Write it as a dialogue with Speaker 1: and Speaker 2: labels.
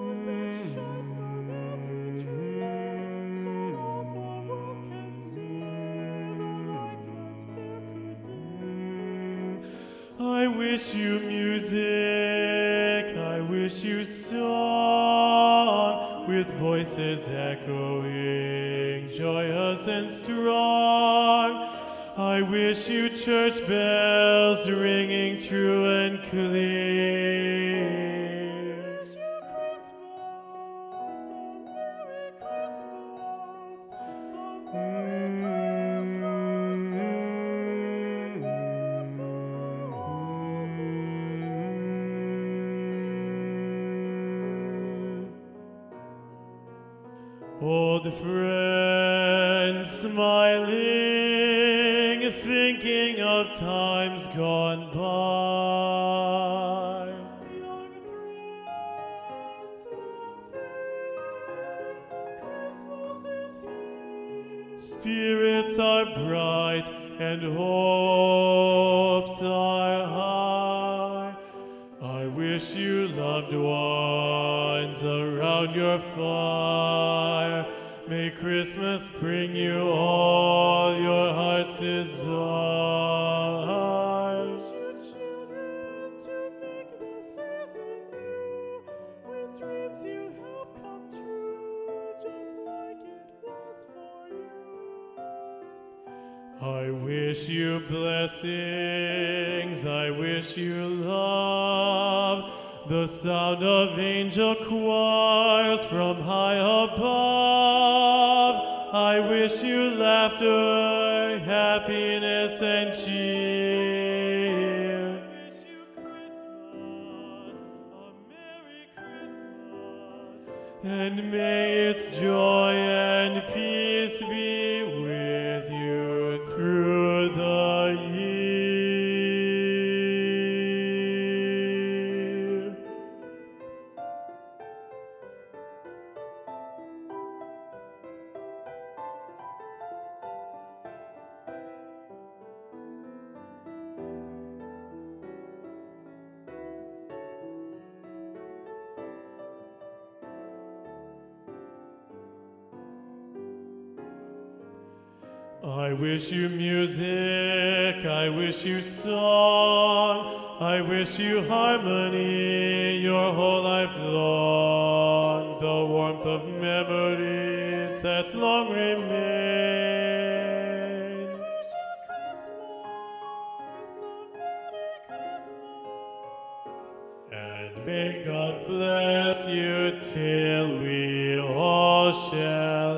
Speaker 1: stars that shine from every tree, so all the world can see the light that there could be. I wish you music, I wish you song, with voices echoing, joyous and strong. I wish you church bells ringing true and clear. Wish you Christmas, a Merry Christmas, a Merry Christmas to you. Old friends smiling, thinking of times gone by. Young friends laughing, Christmas is here. Spirits are bright and hopes are high. I wish you loved ones around your fire. May Christmas bring you all your heart's desires. Wish your children to make the season new, with dreams you help come true, just like it was for you. I wish you blessings, I wish you love, the sound of angel choirs from high above. I wish you laughter, happiness, and cheer. I wish you Christmas, a Merry Christmas, and may its joy and peace be with you through the year. I wish you music, I wish you song, I wish you harmony your whole life long, the warmth of memories that long remain. I wish you Christmas, a Merry Christmas, and may God bless you till we all shall